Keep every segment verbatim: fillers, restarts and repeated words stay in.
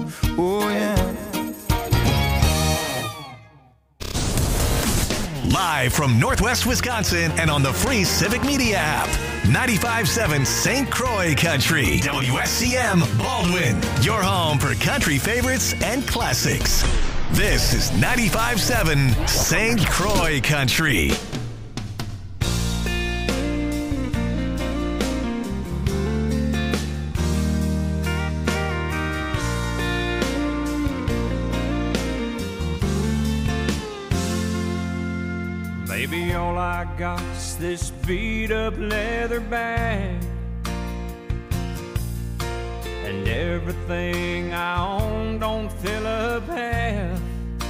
Oh yeah. Live from Northwest Wisconsin and on the free Civic Media app. ninety-five point seven Saint Croix Country. W S C M Baldwin. Your home for country favorites and classics. This is ninety-five point seven Saint Croix Country. Baby, all I got is this beat up leather bag, and everything I own don't fill up half.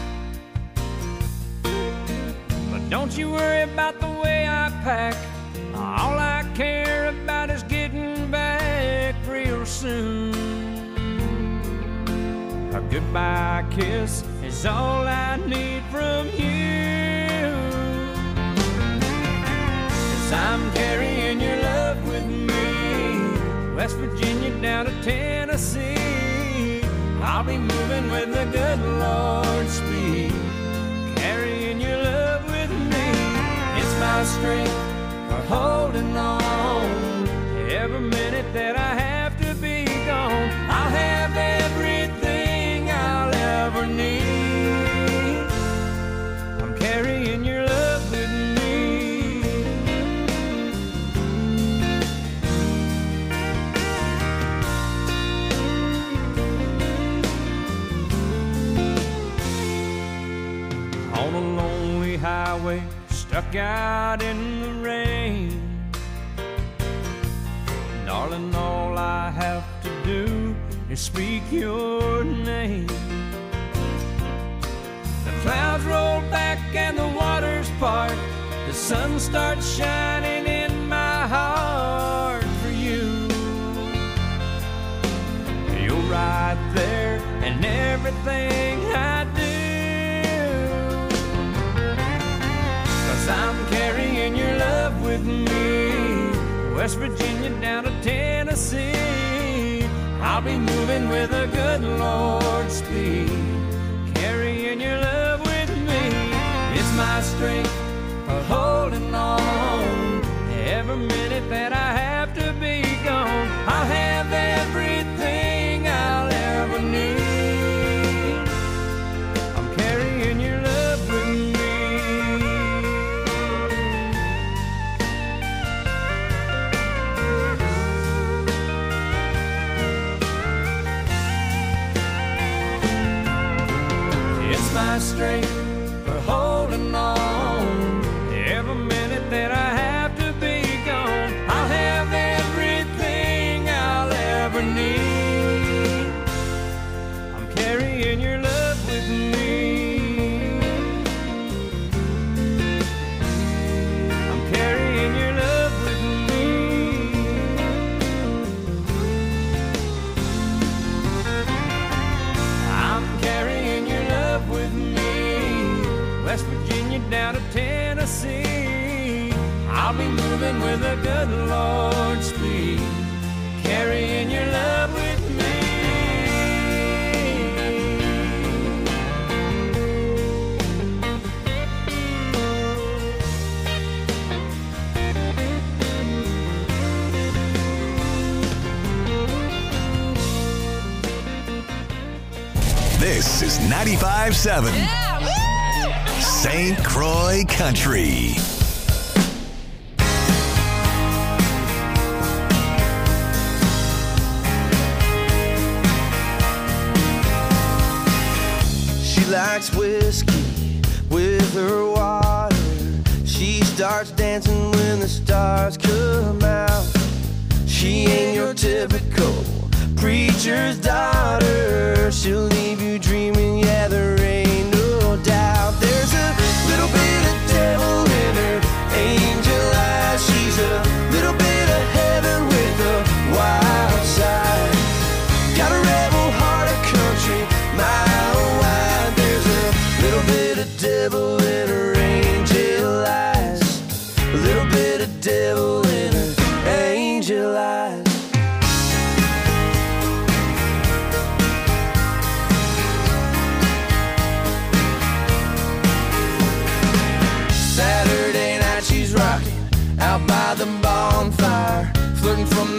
But don't you worry about the way I pack. All I care about is getting back real soon. A goodbye kiss is all I need from you. I'm carrying your love with me, West Virginia down to Tennessee. I'll be moving with the good Lord's speed, carrying your love with me. It's my strength for holding on. Every minute that I have to be gone, I'll have everything I'll ever need. I'm carrying your love with me. On a lonely highway, stuck out in the rain. Darling, all I have to do is speak your name. The clouds roll back and the waters part. The sun starts shining in my heart for you. You're right there in everything I do. I'm carrying your love with me, West Virginia down to Tennessee. I'll be moving with a good Lord's speed, carrying your love with me. It's my strength for holding on. Every minute that I have to be gone, I'll have everything I'll ever need. I'm carrying your love with me. My strength for holding on. Every minute that I have to be gone, I'll have everything I'll ever need. I'm carrying your love with me. I'm carrying your love with me. I'm carrying your love with me, West Virginia down to Tennessee. I'll be moving with a good Lord's speed, carrying your love with me. This is ninety-five point seven yeah, Saint Croix Country. She likes whiskey with her water. She starts dancing when the stars come out. She ain't your typical preacher's daughter. She'll leave you dreaming, yeah, there ain't no doubt. There's a little bit of devil in her angel eyes. She's a little bit of heaven with a wild side. Got a rebel heart of country, mile wide. There's a little bit of devil in her angel eyes. A little bit of devil in her angel eyes.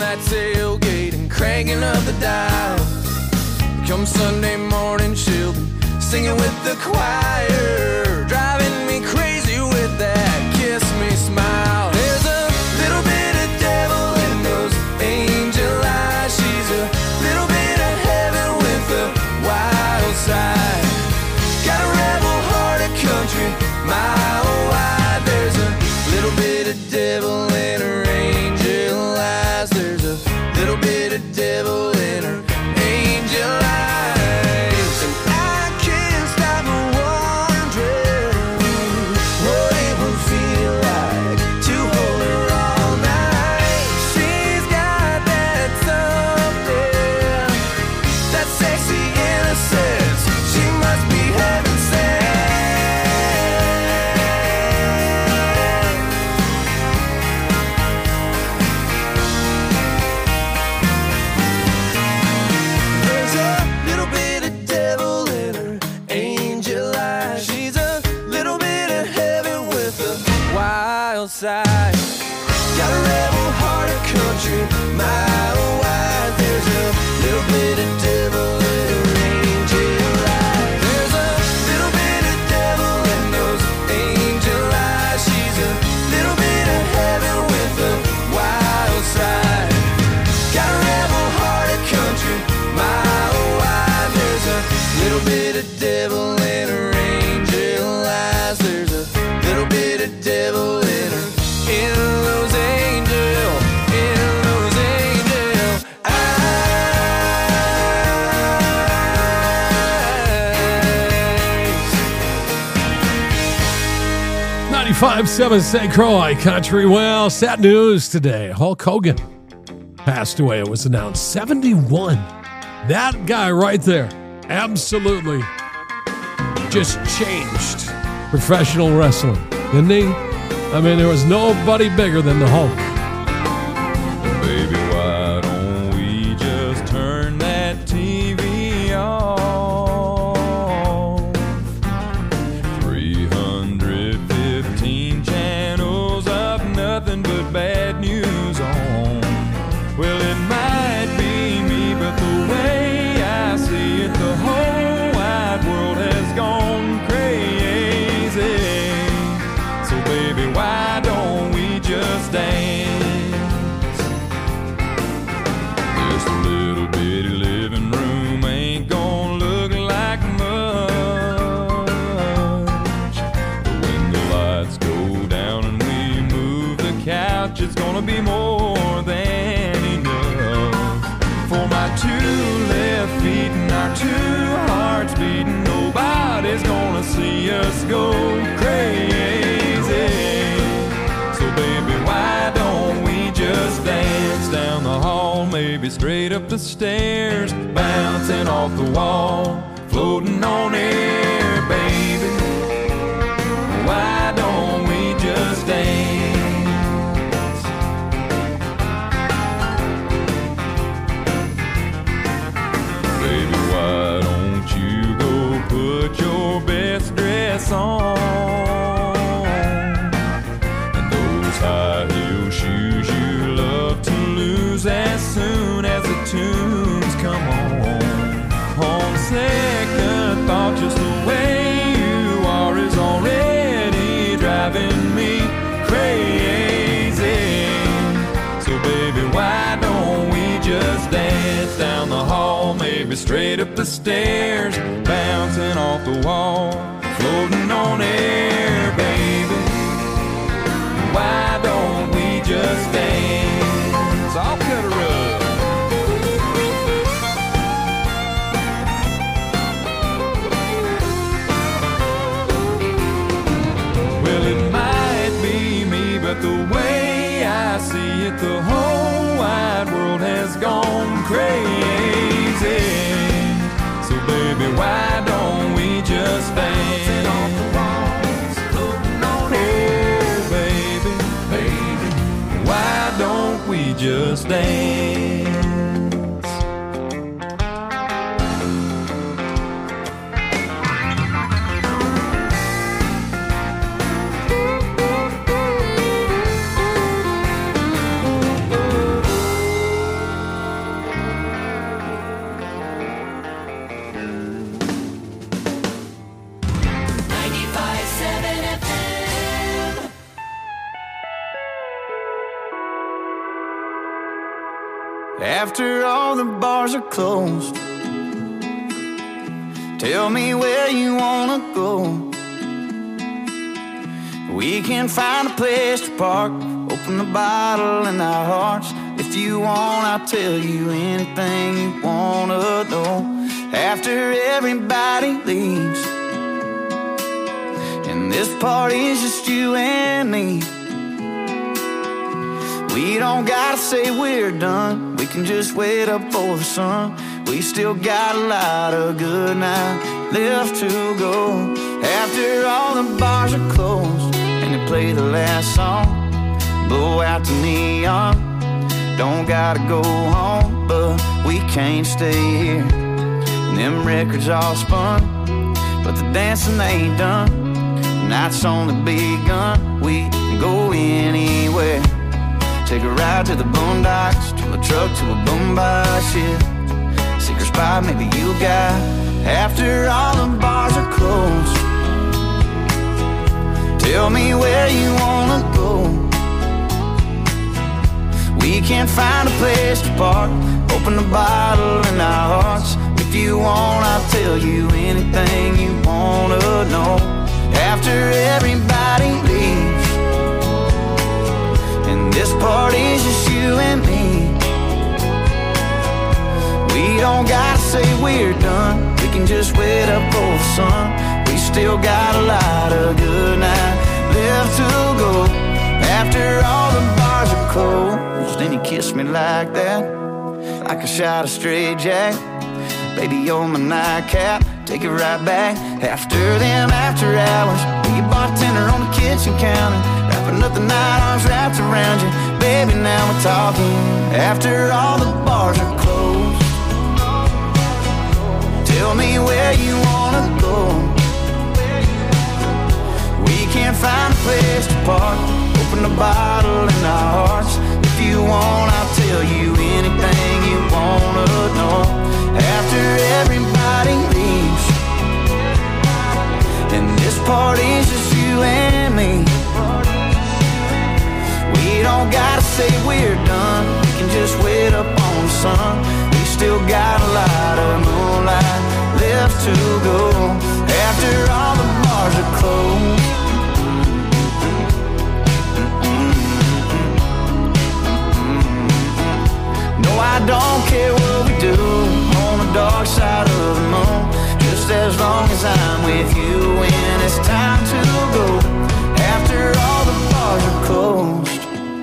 that tailgate and cranking up the dial. Come Sunday morning, she'll be singing with the choir, driving me crazy with that kiss me smile. There's a little bit of devil in those angel eyes. She's a little bit of heaven with a wild side. Got a rebel heart, a country mile wide. There's a little bit of devil in her angel eyes. There's a little bit of devil in her angel eyes. And I can't stop wondering what it would feel like to hold her all night. She's got that something, that sexy innocence. She must be heaven sent. There's a little bit of devil in her angel eyes. She's a little bit of heaven with a wild side. Got a rebel heart, a country mile wide. There's a little bit of devil in her angel eyes. There's a little bit of devil in those angel eyes. She's a little bit of heaven with a wild side. Got a rebel heart, a country mile wide. There's a little bit of devil in her angel eyes. There's a little bit of devil in her, in those angel, in those angel eyes. ninety-five point seven Saint Croix Country. Well, sad news today. Hulk Hogan passed away. It was announced. seventy-one. That guy right there absolutely just changed professional wrestling, didn't he? I mean, there was nobody bigger than the Hulk. Baby, why don't we just turn that T V off? three hundred fifteen channels of nothing but bad news on. Well, it might be me, but the way I see it, the whole wide world has gone crazy. So baby, why don't we just dance? This little bitty living room ain't gonna look like much, but when the lights go down and we move the couch, it's gonna be more than enough. For my two left feet and our two hearts beating, nobody's gonna see us go crazy. So baby, why don't we just dance down the hall, maybe straight up the stairs, bouncing off the wall, floating on air, baby. Why don't we just dance? Baby, why don't you go put your best dress on, and those high heel shoes you love to lose as soon as the tunes come on. On second thought, just the way you are is already driving me crazy. So baby, why don't we just dance down the hall, maybe straight up the stairs, bouncing off the wall, floating on air, baby. Why don't we just dance? I'll cut her up. Well, it might be me, but the way I see it, the whole wide world has gone crazy. So baby, why don't we just dance? Oh baby, baby, why don't we just dance? after all the bars are closed. Tell me where you wanna go. We can find a place to park, open the bottle in our hearts. If you want, I'll tell you anything you wanna know. After everybody leaves, and this party's just you and me, we don't gotta say we're done. We can just wait up for the sun. We still got a lot of good night left to go. After all the bars are closed and they play the last song, blow out the neon. Don't gotta go home, but we can't stay here. And them records all spun, but the dancing ain't done. Night's only begun. We can go anywhere. Take a ride to the boondocks, till the truck to a boom-box, yeah. Secret spot maybe you got, after all the bars are closed. Tell me where you wanna go. We can't find a place to park, open the bottle in our hearts. If you want, I'll tell you anything you wanna know. After everybody leaves, and this party's just you and me, we don't gotta say we're done. We can just wait up for the sun. We still got a lot of good night left to go. After all the bars are closed, then you kiss me like that, like a shot of straight jack. Baby, you're my nightcap, take it right back. After them after hours, be a bartender on the kitchen counter, wrapping up the night, arms wrapped around you. Baby, now we're talking. After all the bars are closed, tell me where you wanna go. We can't find a place to park, open the bottle in our hearts. If you want, I'll tell you anything you wanna know. After everybody leaves, and this party's just you and me, we don't gotta say we're done. We can just wait up on the sun. We still got a lot of moonlight left to go. After all the bars are closed, no, I don't care what we do on the dark side of the moon, just as long as I'm with you when it's time to go. After all the bars are closed,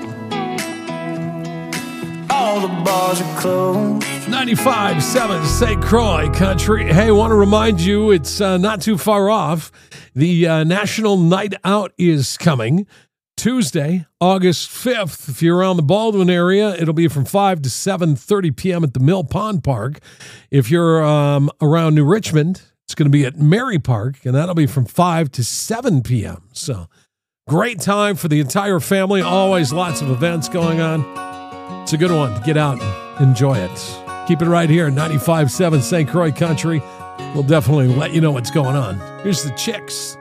all the bars are closed. ninety-five point seven Saint Croix Country. Hey, I want to remind you, it's uh, not too far off. The uh, National Night Out is coming Tuesday, August fifth. If you're around the Baldwin area, it'll be from five to seven thirty p.m. at the Mill Pond Park. If you're um, around New Richmond, it's going to be at Mary Park, and that'll be from five to seven p.m. So great time for the entire family. Always lots of events going on. It's a good one to get out and enjoy it. Keep it right here, ninety-five point seven Saint Croix Country. We'll definitely let you know what's going on. Here's the Chicks.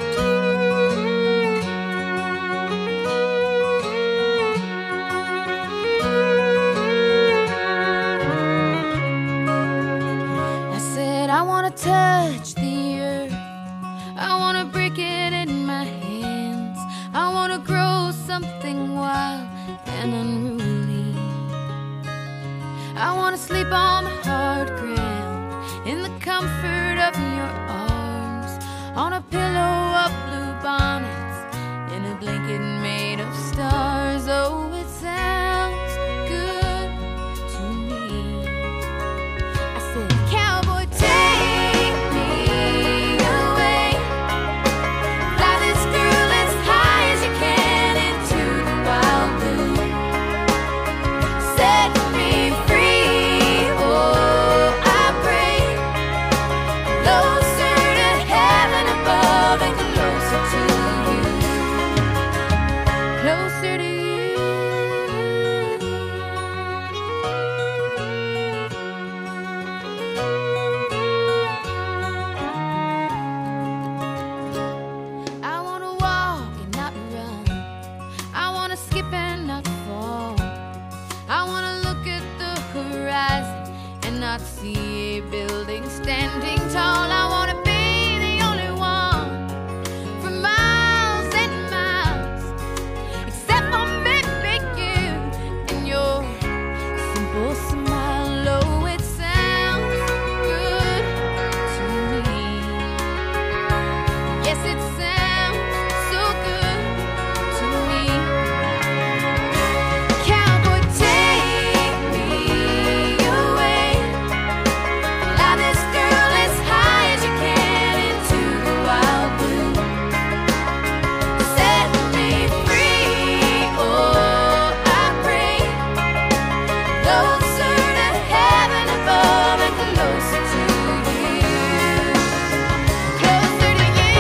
Touch the earth, I wanna break it in my hands. I wanna grow something wild and unruly. I wanna sleep on the hard ground in the comfort of your arms, on a pillow of blue bonnets, in a blanket made of stars. Oh, it sounds good to me. I said, cowboy, take I wanna skip and not fall. I wanna look at the standing tall. I wanna be the only one for miles and miles, except for maybe you and your simple smile. Oh, it sounds good to me. Yes, it sounds so good to me. Cowboy, take me away. Fly this girl as high as you can into the wild blue. Set me free, oh, I pray. Closer to heaven above and closer to you. Closer to you.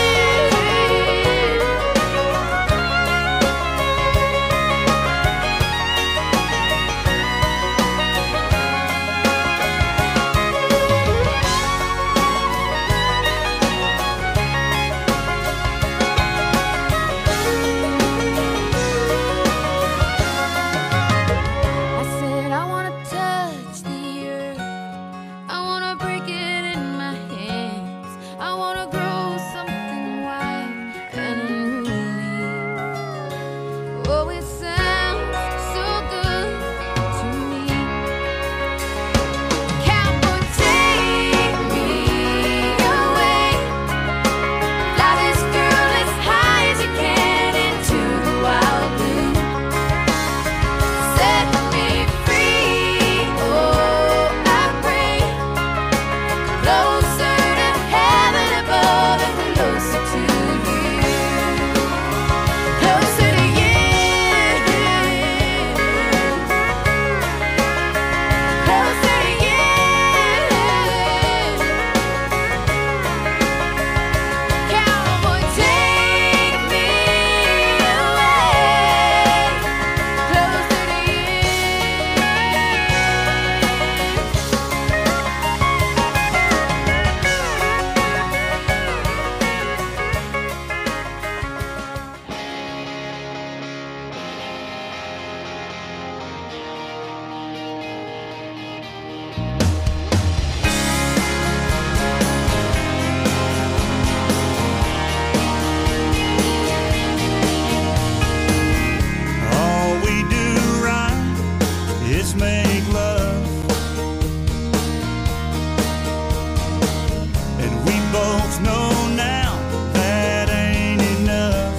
I said I wanna touch the earth. I wanna break it in my hands. I wanna grow something wild and unruly. Oh, it sounds so good to me. Cowboy, take me away. Fly this girl as high as you can into the wild blue. Set me free, oh, I pray. Closer to heaven above and closer to you. Closer to you. Closer to you. Cowboy, take me away. Closer to you. All we do right is make love, and we both know now that ain't enough.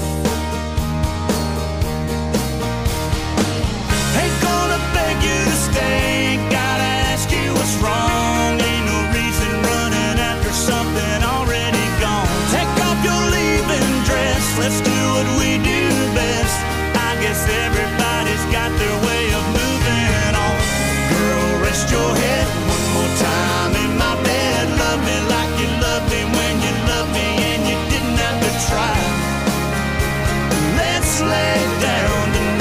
Ain't gonna beg you to stay, gotta ask you what's wrong. Ain't no reason running after something already gone. Take off your leaving dress, let's do what we do best. I guess everybody's got their way of moving on. Girl, rest your head one more time in my bed. Love me like you loved me when you loved me and you didn't have to try. Let's lay down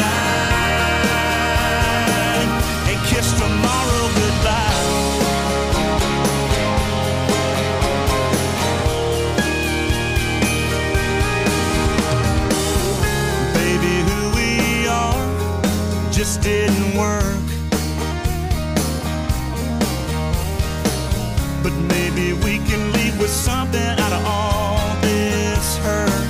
tonight and kiss tomorrow goodbye. Baby, who we are just didn't work. But maybe we can leave with something out of all this hurt.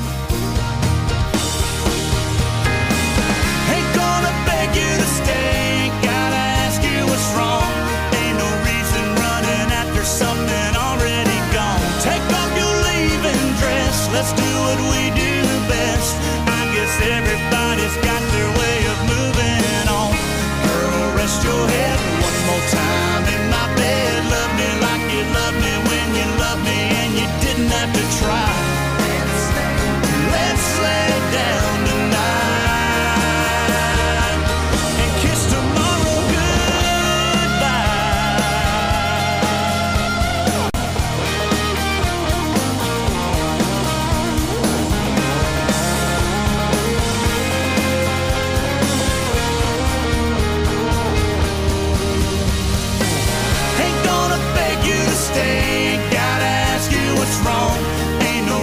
Ain't gonna beg you to stay, gotta ask you what's wrong. Ain't no reason running after something already gone. Take off your leaving dress, let's do what we do best. I guess everybody's got their way of moving on. Girl, rest your head one more time in my bed. Love me like you loved me when you loved me and you didn't have to try. Let's lay down tonight and kiss tomorrow goodbye. Ain't gonna beg you to stay, gotta ask you what's wrong. Ain't no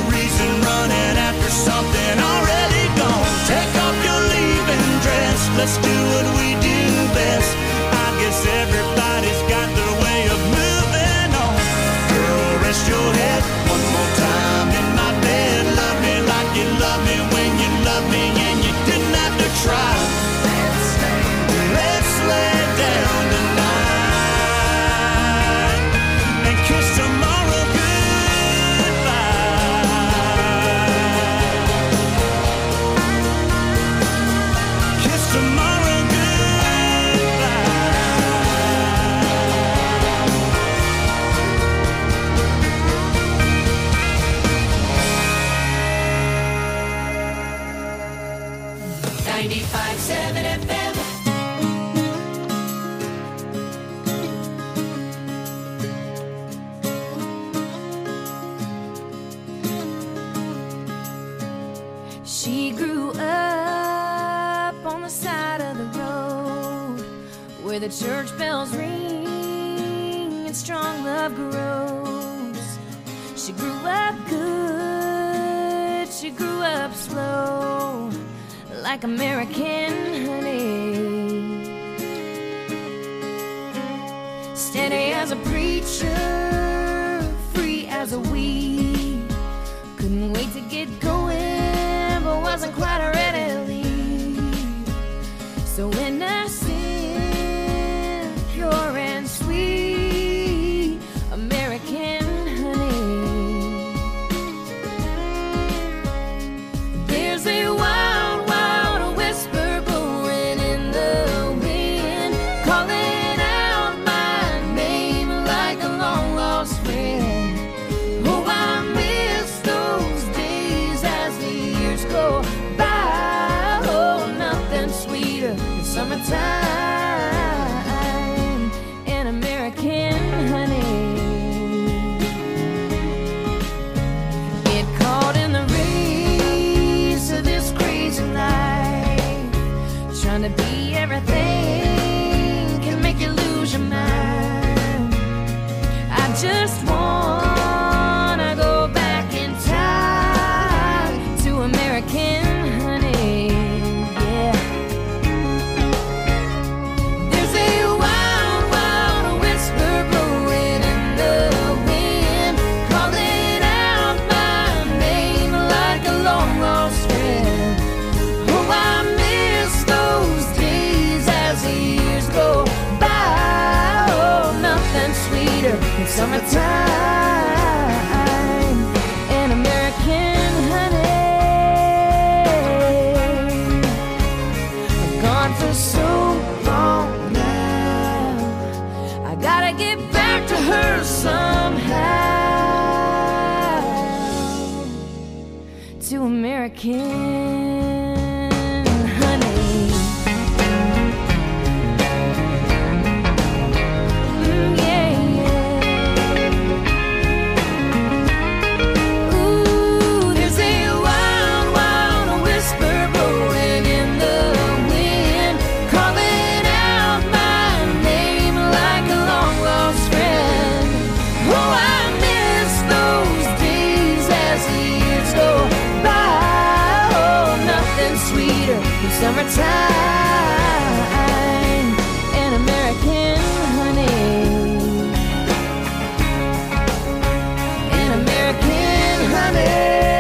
the church bells ring and strong love grows. She grew up good, she grew up slow, like American honey. Steady as a preacher, free as a weed. Couldn't wait to get going, but wasn't quite ready to leave. So when I sing pure and sweet American honey, there's a wild, wild whisper blowing in the wind, calling out my name like a long lost friend. Oh, I miss those days as the years go by. Oh, nothing sweeter than summertime and American honey. Get caught in the race of this crazy life, trying to be everything can make you lose your mind. I just wanna go back in time to American honey, yeah. There's a wild, wild whisper blowing in the wind, calling out my name like a long lost friend. Oh, I miss those days as the years go by. Oh, nothing sweeter than summertime and American honey. I'm gone for so long now, I gotta get back to her somehow, to American honey. Mm, yeah, yeah. Ooh, there's a wild, wild whisper blowing in the wind, calling out my name like a long lost friend. Oh, I miss those days as the years go by. Oh, nothing sweeter than summertime and American honey. And American honey.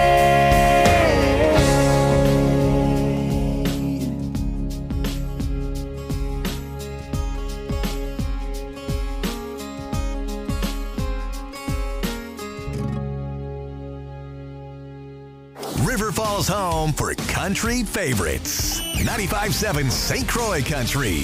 River Falls home for country favorites. ninety-five point seven Saint Croix Country.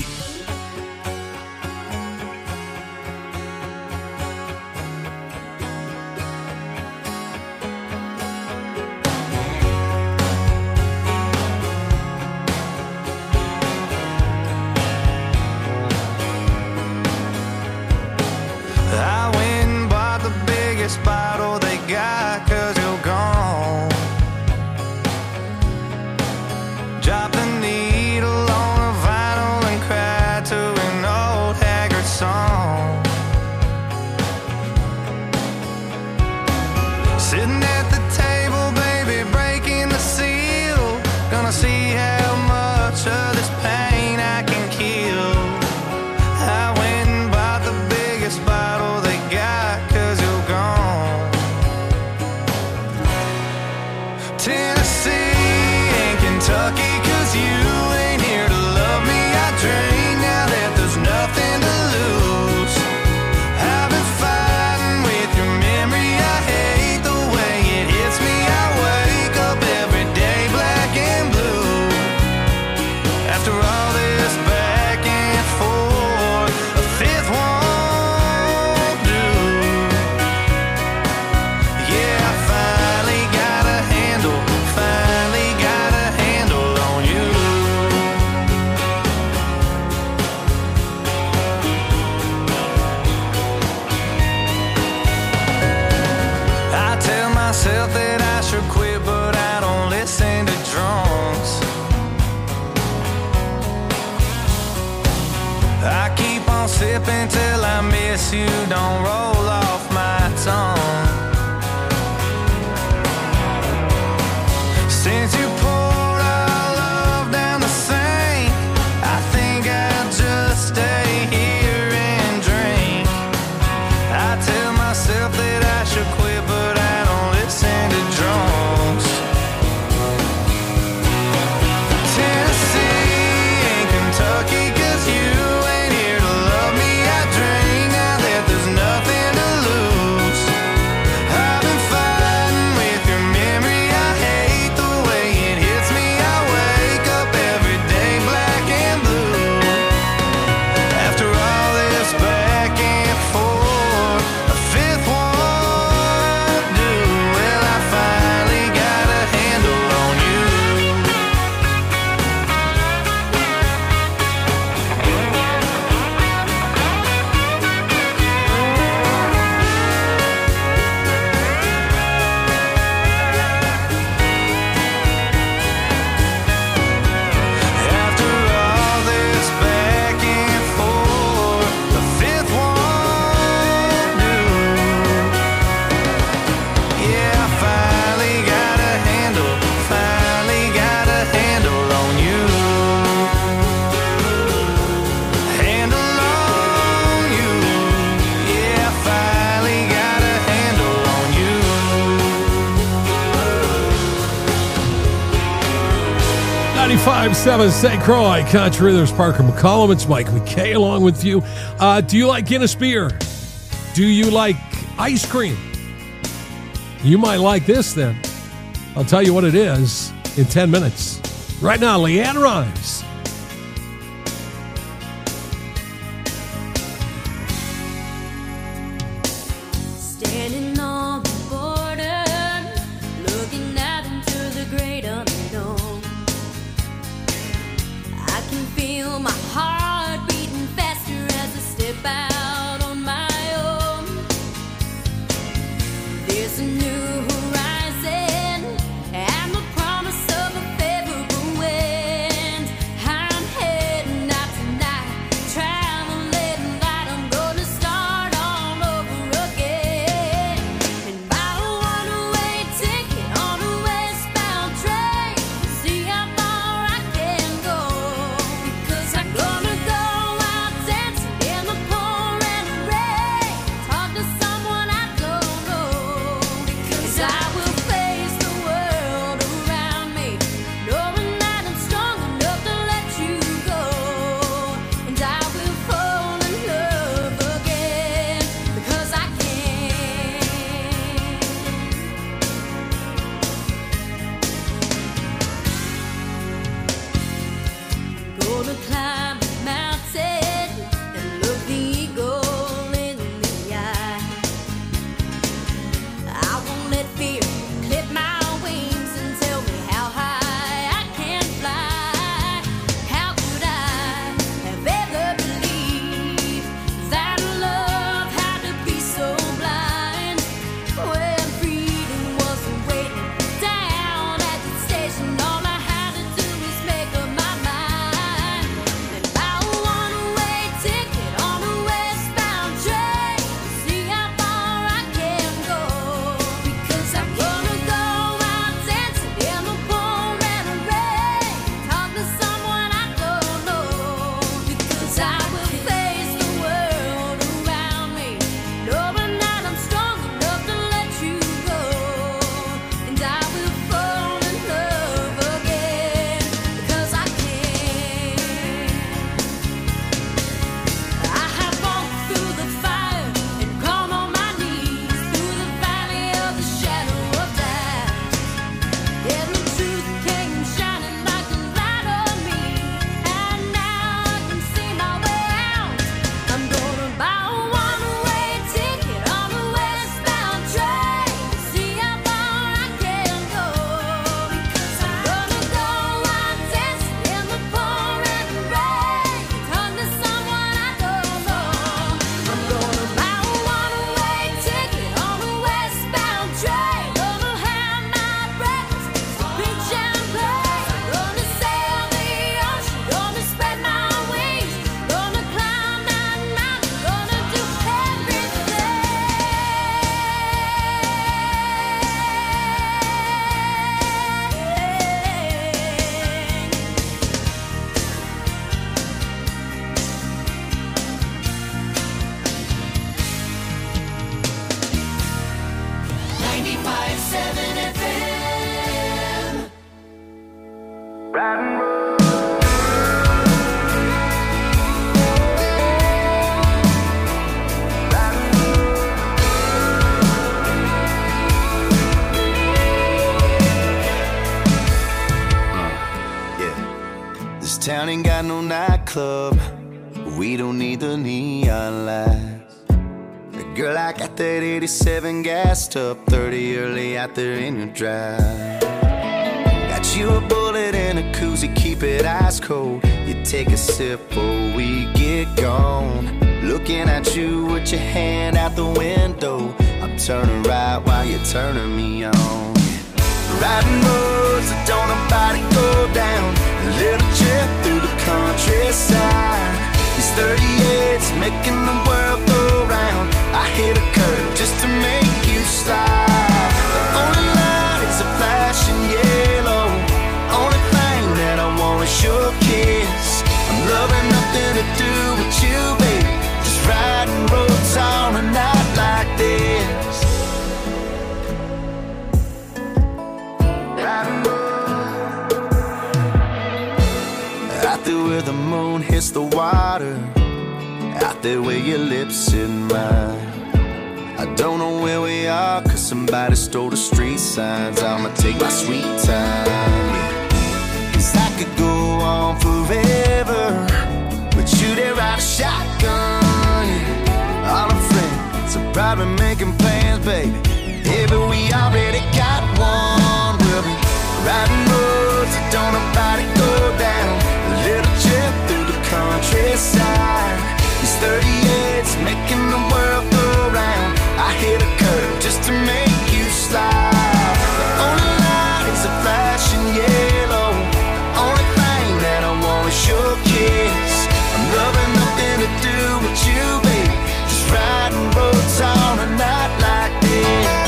I went and bought the biggest bottle they got, 'cause you're gone. Drop the needle on the vinyl and cry to an old haggard song. Sitting at the table, baby, breaking the seal. Gonna see how much of this pain I can kill. I went and bought the biggest bottle they got, 'cause you're gone. Tennessee and Kentucky, 'cause you ain't here to love me. I drink now that there's nothing to lose. I've been fighting with your memory. I hate the way miss you don't roll off my tongue. Since you poured our love down the sink, I think I'll just stay here and drink. I tell myself that I should quit, but I don't listen to drunks. Tennessee and Kentucky, 'cause you ain't here to love me. I drink now that there's nothing to lose. I've been fighting with your memory. I hate the way it hits me. I wake up every day black and blue. After all this back and forth, a fifth one do. Well, I finally got a handle on you. After all this back and forth, the fifth one do. Yeah, I finally got a handle, finally got a handle on you. Handle on you. Yeah, I finally got a handle on you. ninety-five point seven Saint Croix Country. There's Parker McCollum. It's Mike McKay along with you. Uh, do you like Guinness beer? Do you like ice cream? You might like this then. I'll tell you what it is in ten minutes. Right now, Leanne Rimes. Standing on the border, looking out into the great unknown. I can feel my heart beating faster as I step out on my own. There's a new horizon and the promise of a favorable wind. five seven F M. Riding road. This town ain't got no nightclub. We don't need the neon lights. Girl, I got that eighty-seven gassed up, thirty early out there in your drive. Got you a bullet and a koozie, keep it ice cold. You take a sip before we get gone. Looking at you with your hand out the window. I'm turning right while you're turning me on. Riding roads that don't nobody go down. A little trip through the countryside. These thirty-eights making the world go round. I hit a curve just to make you slide. The only light is a flashing yellow. Only thing that I want is your kiss. I'm loving nothing to do with you, baby. Just riding roads on a night like this. Riding roads out there where the moon hits the water. Out there where your lips in mine. I don't know where we are, cause somebody stole the street signs. I'ma take my sweet time, yeah. Cause I could go on forever, but you there ride a shotgun, yeah. All our friends are probably making plans, baby. Yeah, but we already got one. We'll be riding roads that don't nobody go down. A little trip through the countryside. These thirty-eights making the world go round. I hit a curve just to make you slide. The only light is a flashing yellow. The only thing that I want is your kiss. I'm loving nothing to do with you, baby. Just riding roads on a night like this.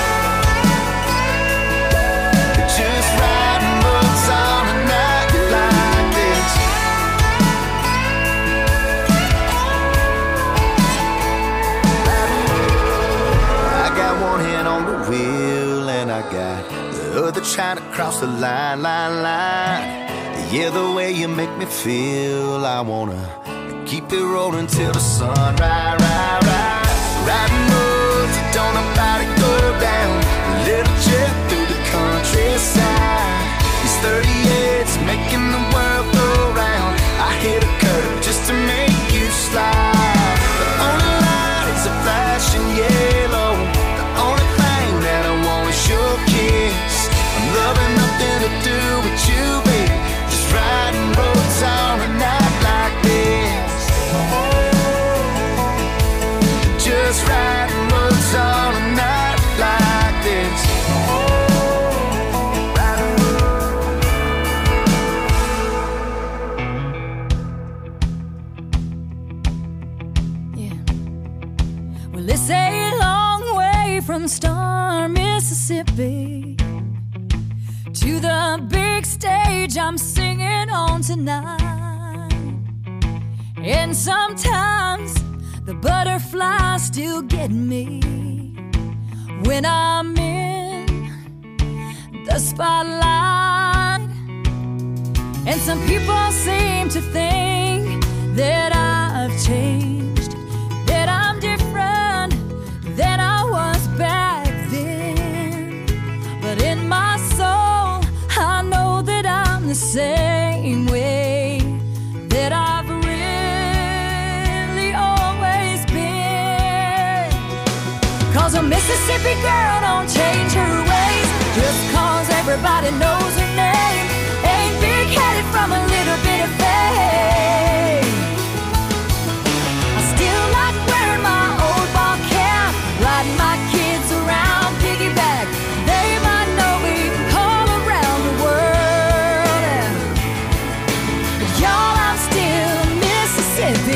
Just riding roads on a night like this. I got one hand on the wheel and I got the other trying to cross the line, line, line. Yeah, the way you make me feel, I wanna keep it rolling till the sun rise, rise, rise. Riding roads that don't nobody go down. A little trip through the countryside. These thirty-eights making the world go round. I hit a curve just to make you slide. The only light is a flashing yellow. The only thing that I want is your kiss. I'm loving nothing to do with you, baby. Just riding roads on a night like this. Just riding roads on a night like this. Well, it's a long way from Star, Mississippi to the big stage I'm singing on tonight. And sometimes the butterflies still get me when I'm in the spotlight. And some people seem to think that I've changed, that I'm different than I was back then. But in my soul, I know that I'm the same way that I've really always been. Cause a Mississippi girl don't change her ways just cause everybody knows her name. Ain't big-headed from a little bit of fame. I still like wearing my old ball cap, riding my kids around piggyback. They might know we all around the world. But y'all, I'm still a Mississippi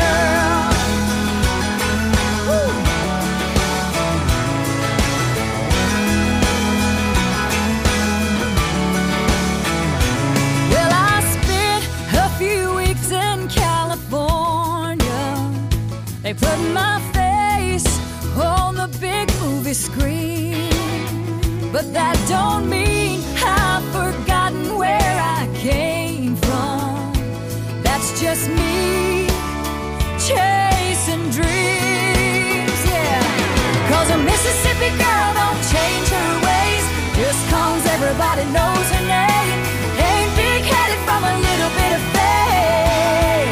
girl. Woo. but that don't mean I've forgotten where I came from. That's just me chasing dreams, yeah. Cause a Mississippi girl don't change her ways just cause everybody knows her name. Ain't big-headed from a little bit of fame.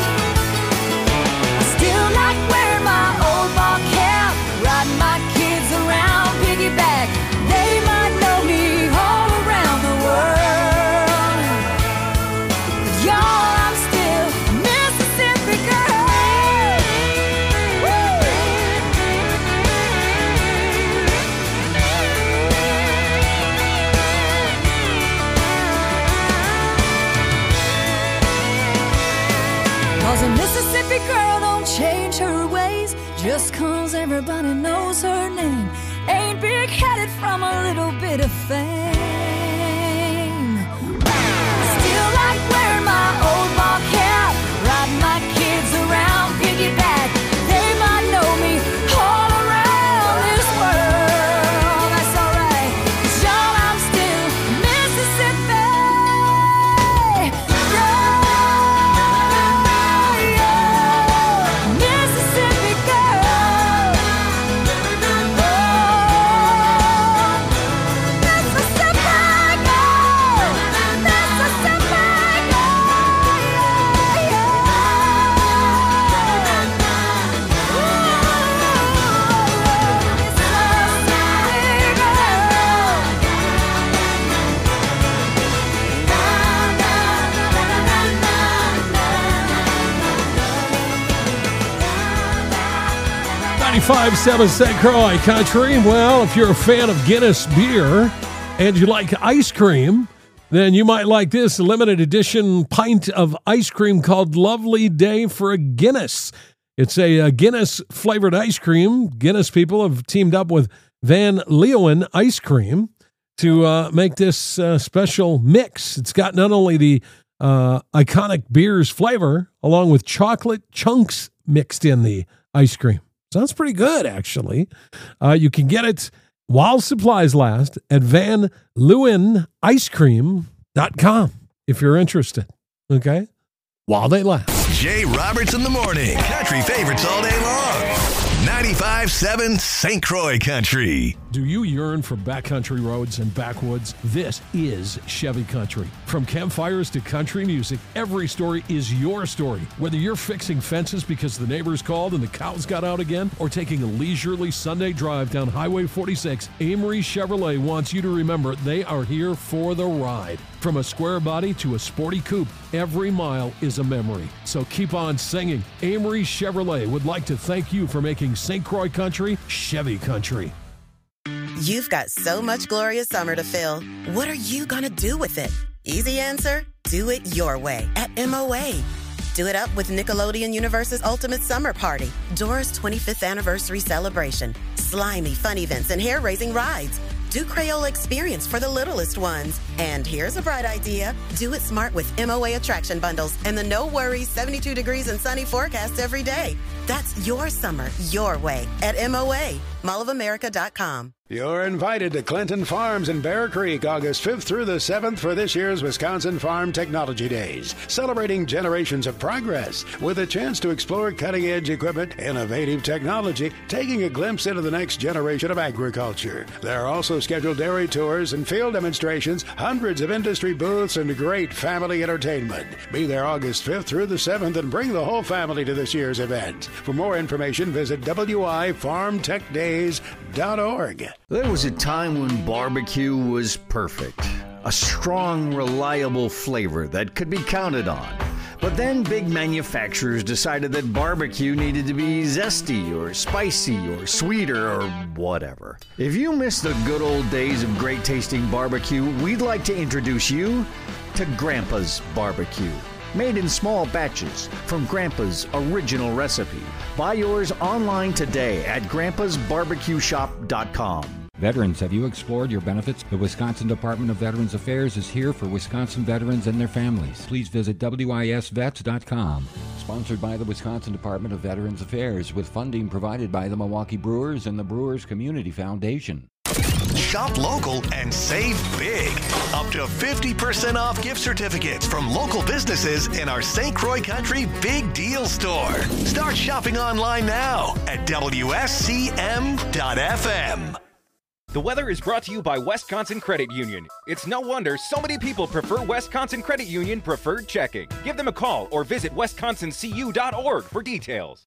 I still like wearing my old ball cap, riding my kids around piggyback. They might know me all around the world, but y'all, I'm still a Mississippi girl. Woo! Cause a Mississippi girl don't change her ways just cause everybody knows her name. Ain't big-headed from a little bit of fame. Still like wearing my old ball cap, riding my kids around piggyback. They might know me all around this world. That's alright, 'cause y'all, I'm still Mississippi girl, yeah. Mississippi girl. Oh, Mississippi girl. Mississippi ninety-five point seven Saint Croix Country. Well, if you're a fan of Guinness beer and you like ice cream, then you might like this limited edition pint of ice cream called Lovely Day for a Guinness. It's a, uh Guinness flavored ice cream. Guinness people have teamed up with Van Leeuwen Ice Cream to uh, make this uh, special mix. It's got not only the uh, iconic beer's flavor, along with chocolate chunks mixed in the ice cream. Sounds pretty good, actually. Uh, you can get it while supplies last at van leeuwen ice cream dot com if you're interested. Okay? While they last. Jay Roberts in the morning. Country favorites all day long. ninety-five point seven Saint Croix Country. Do you yearn for backcountry roads and backwoods? This is Chevy Country. From campfires to country music, every story is your story. Whether you're fixing fences because the neighbors called and the cows got out again, or taking a leisurely Sunday drive down Highway forty-six, Amory Chevrolet wants you to remember they are here for the ride. From a square body to a sporty coupe, every mile is a memory. So keep on singing. Amory Chevrolet would like to thank you for making Saint Croix Country Chevy Country. You've got so much glorious summer to fill. What are you going to do with it? Easy answer, do it your way at M O A. Do it up with Nickelodeon Universe's Ultimate Summer Party, Dora's twenty-fifth anniversary celebration, slimy fun events and hair-raising rides. Do Crayola Experience for the littlest ones. And here's a bright idea. Do it smart with M O A attraction bundles and the no worries seventy-two degrees and sunny forecast every day. That's your summer, your way at M O A, mall of america dot com. You're invited to Clinton Farms in Bear Creek, August fifth through the seventh for this year's Wisconsin Farm Technology Days, celebrating generations of progress with a chance to explore cutting-edge equipment, innovative technology, taking a glimpse into the next generation of agriculture. There are also scheduled dairy tours and field demonstrations, hundreds of industry booths, and great family entertainment. Be there August fifth through the seventh and bring the whole family to this year's event. For more information, visit w i farm tech days dot org. There was a time when barbecue was perfect. A strong, reliable flavor that could be counted on. But then big manufacturers decided that barbecue needed to be zesty or spicy or sweeter or whatever. If you miss the good old days of great tasting barbecue, we'd like to introduce you to Grandpa's Barbecue. Made in small batches from Grandpa's original recipe. Buy yours online today at grandpas barbecue shop dot com. Veterans, have you explored your benefits? The Wisconsin Department of Veterans Affairs is here for Wisconsin veterans and their families. Please visit w i s vets dot com. Sponsored by the Wisconsin Department of Veterans Affairs with funding provided by the Milwaukee Brewers and the Brewers Community Foundation. Shop local and save big. Up to fifty percent off gift certificates from local businesses in our Saint Croix Country Big Deal Store. Start shopping online now at W S C M dot F M. The weather is brought to you by Wisconsin Credit Union. It's no wonder so many people prefer Wisconsin Credit Union Preferred Checking. Give them a call or visit wisconsin c u dot org for details.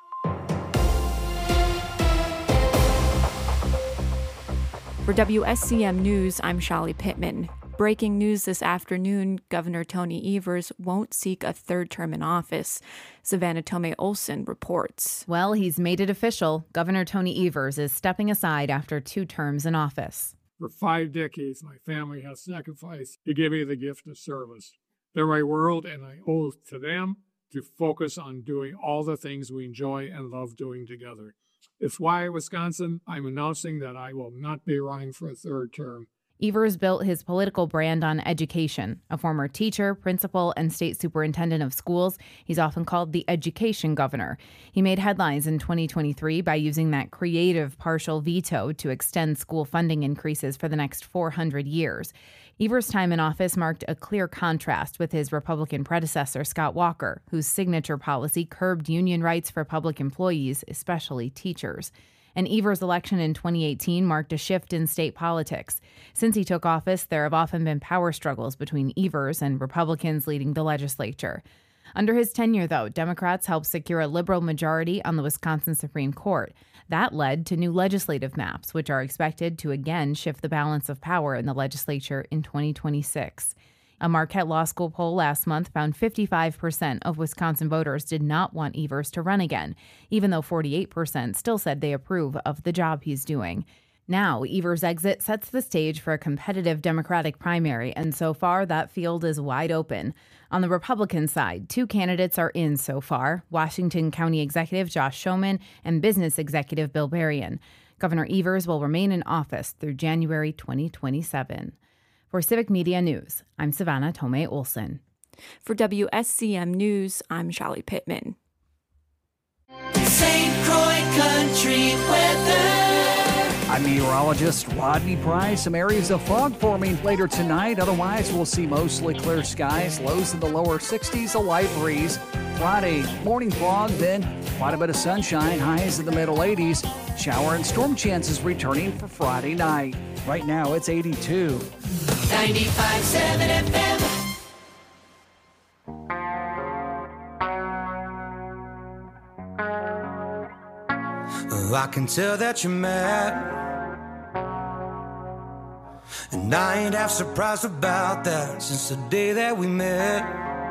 For W S C M News, I'm Shali Pittman. Breaking news this afternoon, Governor Tony Evers won't seek a third term in office. Savannah Tomei Olson reports. Well, he's made it official. Governor Tony Evers is stepping aside after two terms in office. For five decades, my family has sacrificed to give me the gift of service. They're my world, and I owe it to them to focus on doing all the things we enjoy and love doing together. It's why, Wisconsin, I'm announcing that I will not be running for a third term. Evers built his political brand on education. A former teacher, principal, and state superintendent of schools, he's often called the education governor. He made headlines in twenty twenty-three by using that creative partial veto to extend school funding increases for the next four hundred years. Evers' time in office marked a clear contrast with his Republican predecessor, Scott Walker, whose signature policy curbed union rights for public employees, especially teachers. And Evers' election in twenty eighteen marked a shift in state politics. Since he took office, there have often been power struggles between Evers and Republicans leading the legislature. Under his tenure, though, Democrats helped secure a liberal majority on the Wisconsin Supreme Court. That led to new legislative maps, which are expected to again shift the balance of power in the legislature in twenty twenty-six. A Marquette Law School poll last month found fifty-five percent of Wisconsin voters did not want Evers to run again, even though forty-eight percent still said they approve of the job he's doing. Now, Evers' exit sets the stage for a competitive Democratic primary, and so far that field is wide open. On the Republican side, two candidates are in so far, Washington County Executive Josh Schoeman and Business Executive Bill Berrien. Governor Evers will remain in office through January twenty twenty-seven. For Civic Media News, I'm Savannah Tomei Olson. For W S C M News, I'm Shali Pittman. Saint Croix Country weather. I'm meteorologist Rodney Price. Some areas of fog forming later tonight. Otherwise, we'll see mostly clear skies. Lows in the lower sixties, a light breeze. Friday, morning fog, then quite a bit of sunshine. Highs in the middle eighties. Shower and storm chances returning for Friday night. Right now, it's eighty-two. ninety-five point seven F M. Oh, I can tell that you're mad, and I ain't half surprised about that. Since the day that we met,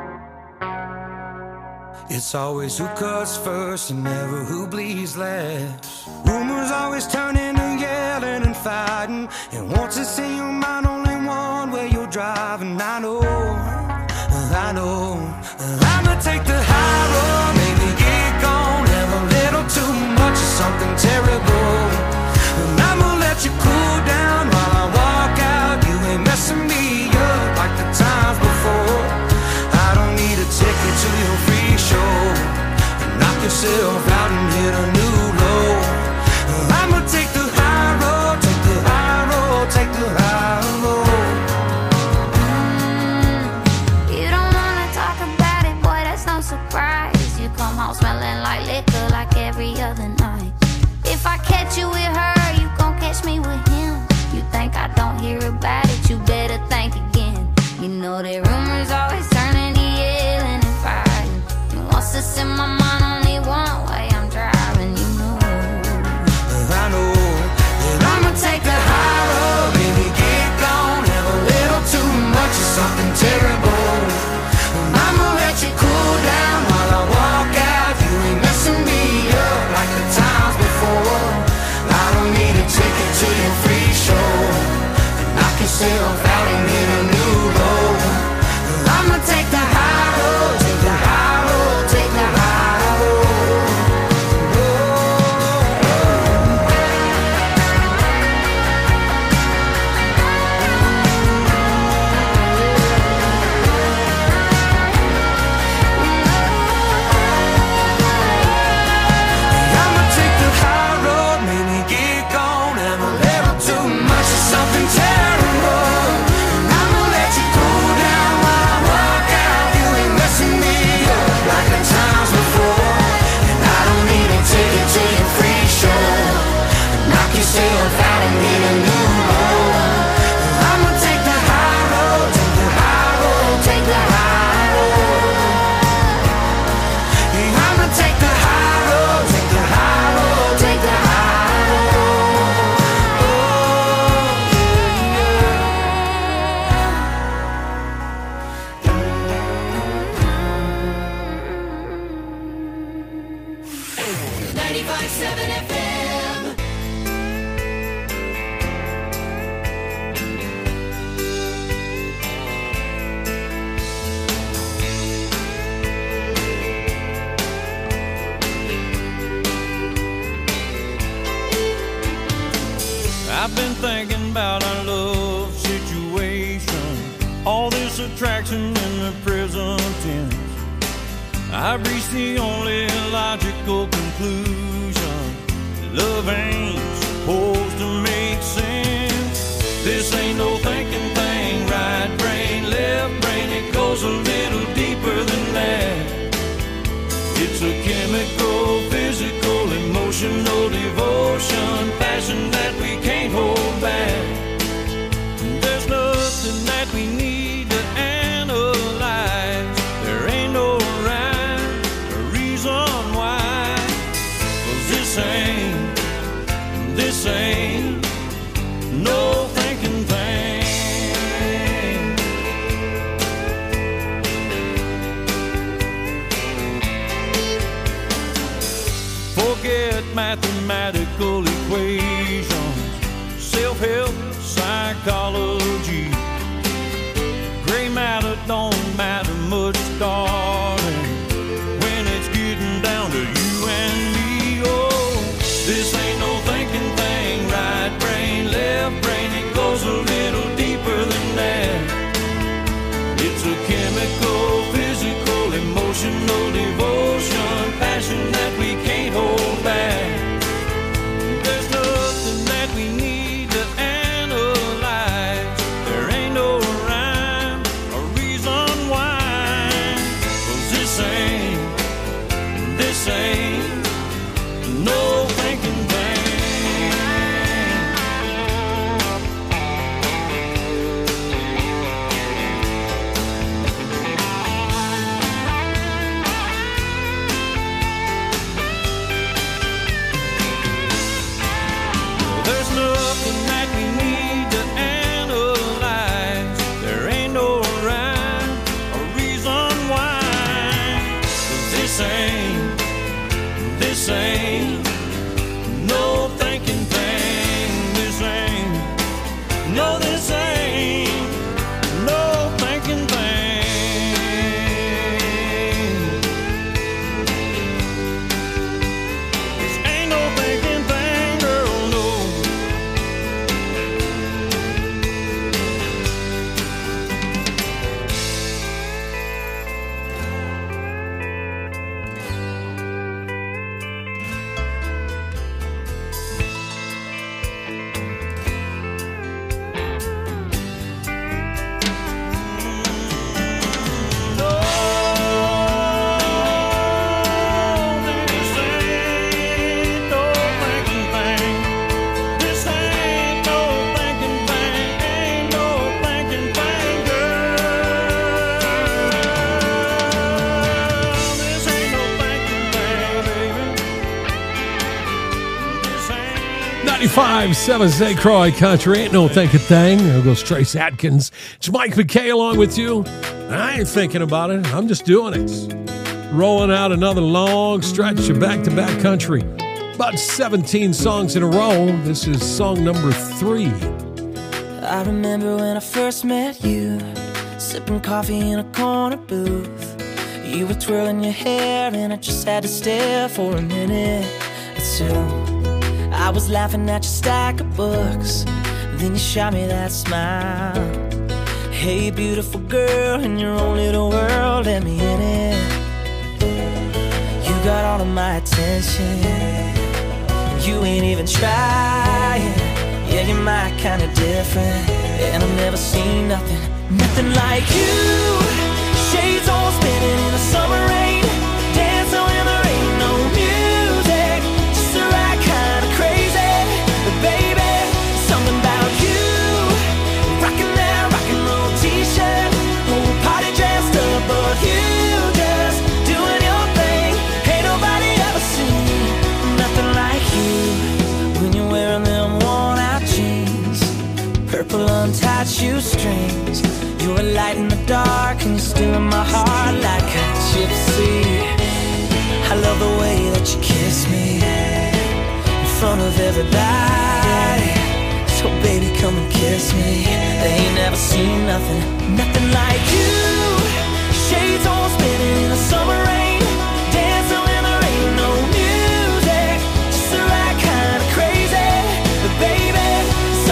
it's always who cuts first and never who bleeds last. Rumors always turn into yelling and fighting, and once it's in your mind, only one way you're driving. I know, I know, I'ma take the high road, maybe get gone, have a little too much of something terrible, and I'ma let you cool down while I walk out. You ain't messing me up like the times before. I don't need a ticket to your free show. Knock yourself out and hit a new low. I'ma take the high road, take the high road, take the high road. Mm, you don't wanna talk about it, boy, that's no surprise. You come home smelling like liquor like every other night. If I catch you with her, you gon' catch me with him. You think I don't hear about it, you better think again. You know that rumors always turn into yelling and fighting. And once it's in my mind, only one way I've been thinking about our love situation, all this attraction in the present tense. I've reached the only logical conclusion: love ain't supposed to make sense. This ain't no thinking thing, right brain, left brain, it goes a little deeper than that. It's a chemical, physical, emotional devotion, passion that we can't hold back. There's nothing that we need to analyze. There ain't no rhyme or reason why. 'Cause this ain't, this ain't no thinking thing. Forget mathematical equations, self-help, psychology. Gray matter don't matter much, darling, when it's getting down to you and me. Oh, this ain't no thinking thing, right brain, left brain, it goes a little deeper than that. It's a chemical, physical, emotional devotion, passion that we can't hold back. There's nothing that we need to analyze. There ain't no rhyme or reason why. 'Cause this ain't, this ain't no thinking thing. There's nothing that we need to analyze. There ain't no rhyme or reason why. 'Cause this ain't, this ain't no thinking thing. This ain't, no, this ain't no thinking thing. This ain't no thinking thing, girl, no. ninety-five seven Saint Croix Country, ain't no thinking thing. There goes Trace Atkins. It's Mike McKay along with you. I ain't thinking about it. I'm just doing it. Rolling out another long stretch of back-to-back country. About seventeen songs in a row. This is song number three. I remember when I first met you, sipping coffee in a corner booth. You were twirling your hair and I just had to stare for a minute or two. I was laughing at your stack of books, then you shot me that smile. Hey beautiful girl, in your own little world, let me in it. You got all of my attention, you ain't even trying. Yeah, you're my kind of different, and I've never seen nothing, nothing like you. Shades all spinning in the summer rain, dancing when there ain't no music, just the right kind of crazy. But baby, something about you, rocking that rock and roll t-shirt, whole party dressed up, but you just doing your thing. Ain't nobody ever seen nothing like you. When you're wearing them worn out jeans, purple untied shoestrings, you're a light in the dark and you're still in my heart like a gypsy. I love the way that you kiss me in front of everybody. So baby, come and kiss me. They ain't never seen nothing, nothing like you. Shades all spinning in the summer rain, dancing when there ain't no music, just the right kind of crazy. But baby,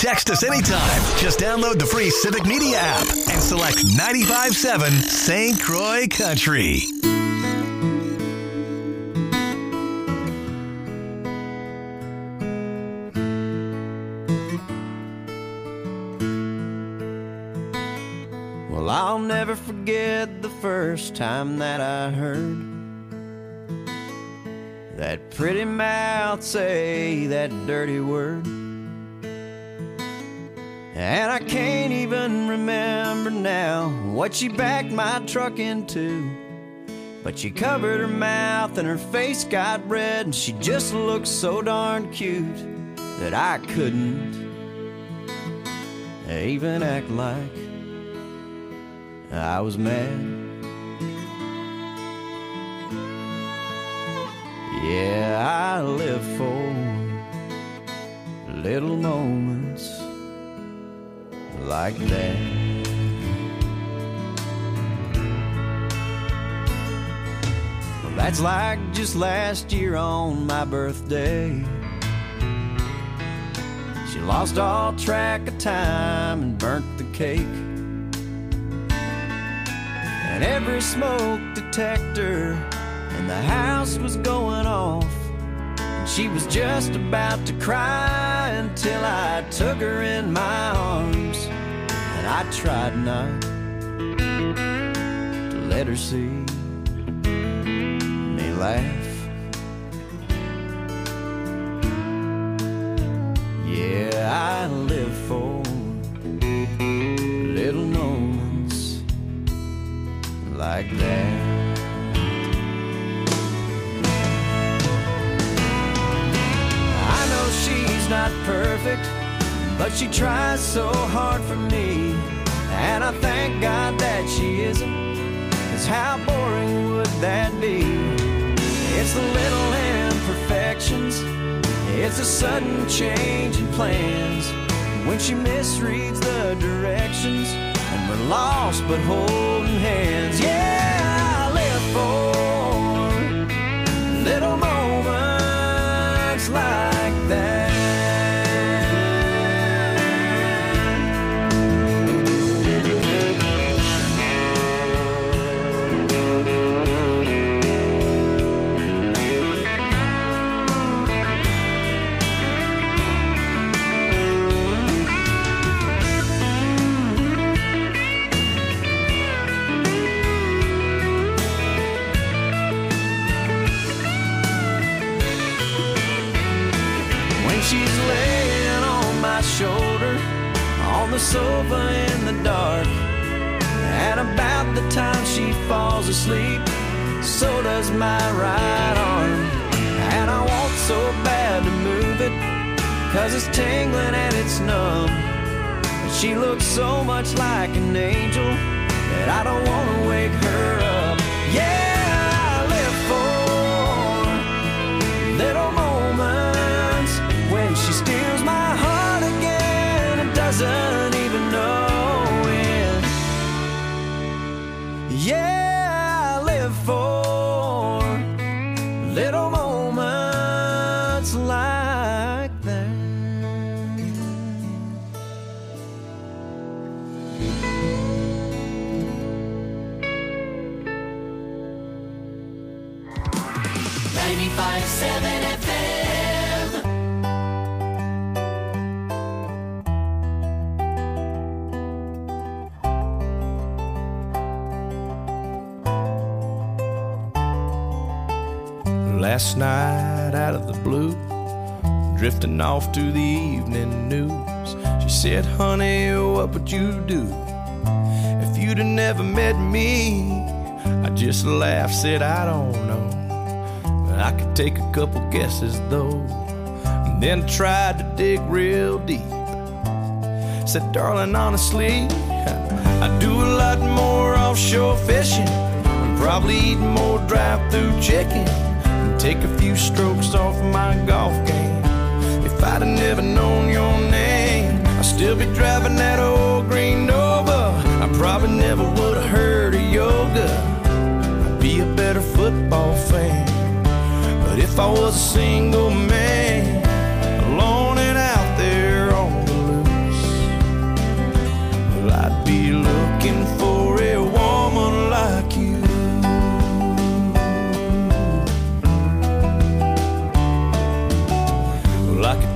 Text us anytime. Just download the free Civic Media app and select ninety-five point seven Saint Croix Country. Well, I'll never forget the first time that I heard that pretty mouth say that dirty word. And I can't even remember now what she backed my truck into, but she covered her mouth and her face got red, and she just looked so darn cute that I couldn't even act like I was mad. Yeah, I live for little moments like that. Well, that's like just last year on my birthday. She lost all track of time and burnt the cake. And every smoke detector in the house was going off, and she was just about to cry until I took her in my arms, and I tried not to let her see me laugh. Yeah, I live for little moments like that. She's not perfect, but she tries so hard for me, and I thank God that she isn't, 'cause how boring would that be? It's the little imperfections, it's a sudden change in plans, when she misreads the directions, and we're lost but holding hands. Yeah, I live for little moments like that. She's laying on my shoulder on the sofa in the dark, and about the time she falls asleep, so does my right arm. And I want so bad to move it, 'cause it's tingling and it's numb, and she looks so much like an angel that I don't want to wake her up. Yeah, I live for little moments when she steals my heart again and doesn't even know it. Yeah, I live for little moments like that. ninety-five point seven F M. Last night out of the blue, drifting off to the evening news, she said, honey, what would you do if you'd have never met me? I just laughed, said, I don't know, but I could take a couple guesses though, and then tried to dig real deep. Said, darling, honestly, I do a lot more offshore fishing, and probably eat more drive-through chicken, take a few strokes off my golf game. If I'd have never known your name, I'd still be driving that old green Nova. I probably never would have heard of yoga. I'd be a better football fan. But if I was a single man, alone and out there on the loose,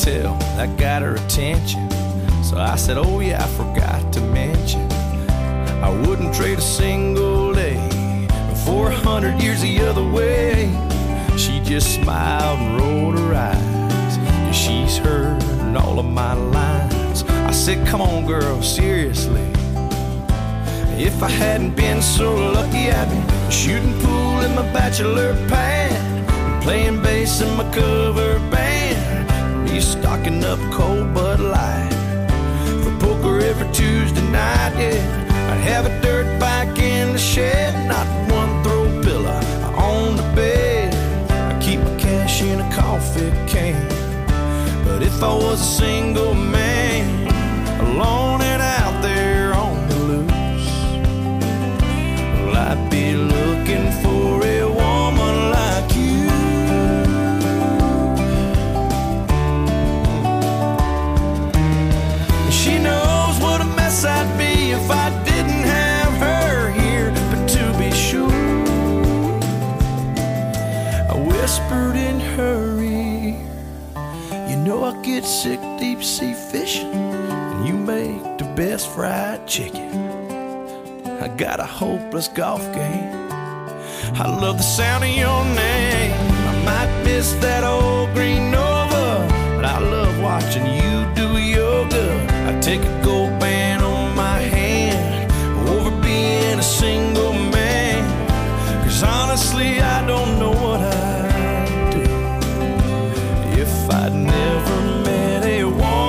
tell that got her attention. So I said, oh yeah, I forgot to mention, I wouldn't trade a single day for a hundred years the other way. She just smiled and rolled her eyes, 'cause she's heard all of my lines. I said, come on girl, seriously, if I hadn't been so lucky, I'd be shooting pool in my bachelor pad, playing bass in my cover band, be stocking up cold Bud Light for poker every Tuesday night. Yeah, I'd have a dirt bike in the shed, not one throw pillow on the bed. I keep my cash in a coffee can. But if I was a single man, alone and out there on the loose, well, I'd be looking for a woman like you. She knows what a mess I'd be if I didn't have her here. But to be sure, I whispered in her ear, you know I get sick deep sea fishing, and you make the best fried chicken. I got a hopeless golf game, I love the sound of your name.